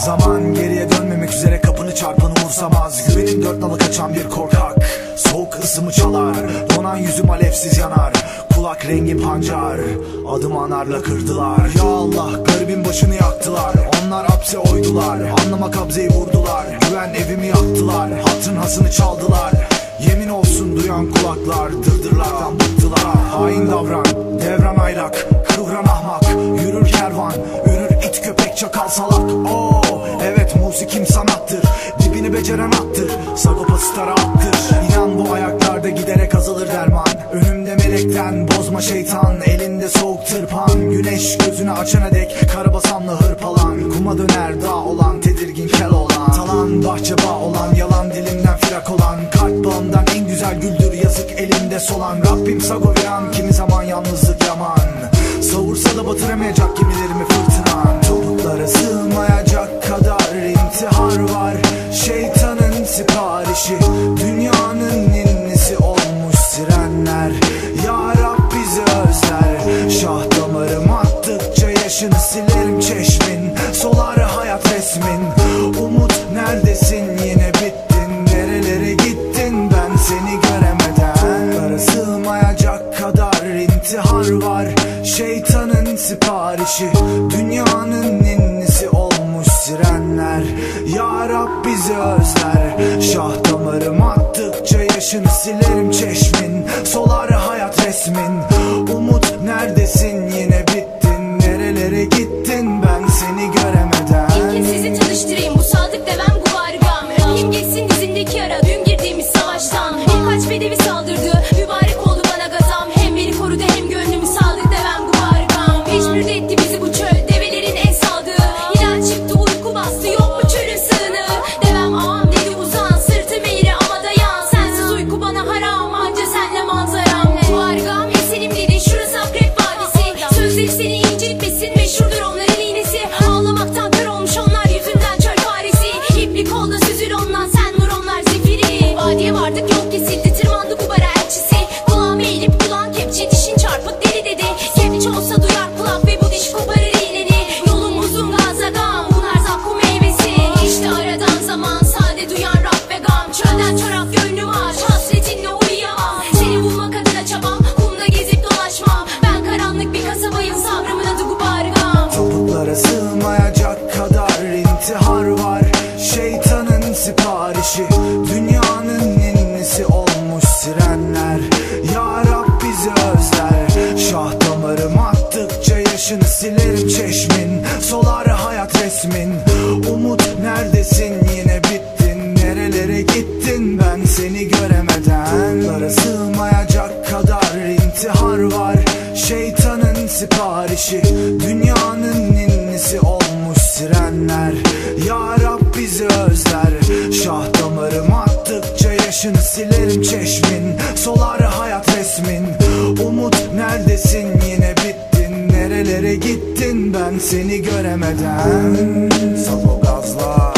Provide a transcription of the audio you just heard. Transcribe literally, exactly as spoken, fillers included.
Zaman geriye dönmemek üzere, kapını çarpanı umursamaz. Güvenim dört nala kaçan bir korkak, soğuk ısımı çalar. Donan yüzüm alevsiz yanar, kulak rengim pancar. Adım anarla kırdılar. Ya Allah, garibin başını yaktılar. Onlar hapse oydular, anlama kabzeyi vurdular. Güven evimi yaktılar, hatırın hasını çaldılar. Yemin olsun duyan kulaklar, dırdırlardan bıktılar. Hain davran, devran aylak, kıvran ahmak. Yürür kervan, ürür it köpek çakal salak. Oo, evet musikim sanattır, dibini beceren attır. Sagopa stara attır. İnan bu ayaklarda giderek azalır derman. Önümde melekten bozma şeytan, elinde soğuk tırpan. Güneş gözünü açana dek karabasanla hırpalan. Kuma döner dağ olan, tedirgin kel olan. Talan bahçe bağ olan, yalan dilimden firak olan. Kalp bağımdan en güzel güldür, yazık elimde solan. Rabbim sagoviran, kimi zaman yalnızlık yaman. Savursa da batıramayacak gemilerimi fırtınan. Topuklara sığmayacak kadar intihar var. Şeytanın siparişi, dünyanın ninnisi olmuş sirenler. Ya Rab bizi özler. Şah damarım attıkça yaşını silerim çeşmin. Solar hayat resmin. Umut neredesin, yine bittin. Nerelere gittin ben seni göremeden. Topuklara sığmayacak kadar intihar var. Şeytanın siparişi, dünyanın ninnisi olmuş sirenler. Ya Rab bizi özler. Şah damarım attıkça yaşını silerim çeşmin. Solar hayat resmin. Umut neredesin, yine bittin. Nerelere gittin ben seni göremeden. İlk kez sizi tanıştırayım, bu sadık devem bu vargam. Rahim geçsin dizindeki yara, dün girdiğimiz savaştan. Birkaç bedevi saldırdı, mübarek oldu bana gazam. Hem beni korudu hem gönlümü sadık devem bu vargam. Mecbur etti bizi bu çöl, develerin en sadığı. İlan çıktı, uyku bastı, yok mu çölün sığını. Devem ağam dedi uzan, sırtım eğri ama dayan. Sensiz uyku bana haram, anca senle manzaram. Bu vargam esenim dedi, şurası akrep vadisi. Sözleri seni incitmesin, meşhurdur onların iğnesi. Ağlamaktan kör olmuş onlar, yüzünden çöl faresi. İplik oldu süzül ondan, sen nur onlar zifiri. Vadiye vardık, yok kesildi, tırmandı kubara elçisi. Kulağıma eğilip kulağın kepçe, dişin çarpık deli dedi. Kepiç olsa duyar kulak ve bu diş koparır iğneni. Yolum uzun gaza gam, bunlar zakkum meyvesi. İşte aradan zaman, sade duyan Rab ve gam. Çölden çorak gönlüm aç, hasretinle uyuyamam. Seni bulmak adına çabam, kumda gezip dolaşmam. Ben karanlık bir kasabayım, sabrımın adı Gubargam. Topuklara sığmayacak kadar intihar var. Şeytanın siparişi, dünyanın ninnisi olmuş sirenler. Ya Rab bizi özler. Şah damarım attıkça yaşını silerim çeşmin. Solar hayat resmin. Umut neredesin, yine bittin. Nerelere gittin ben seni göremeden. Topuklara sığmayacak kadar intihar var. Şeytanın siparişi, dünyanın ninnisi olmuş sirenler. Ya Rab bizi özler. Şah damarım attıkça yaşını silerim çeşmin. Solar hayat resmin. Umut neredesin, yine bittin. Nerelere gittin ben seni göremeden. Safo gazla.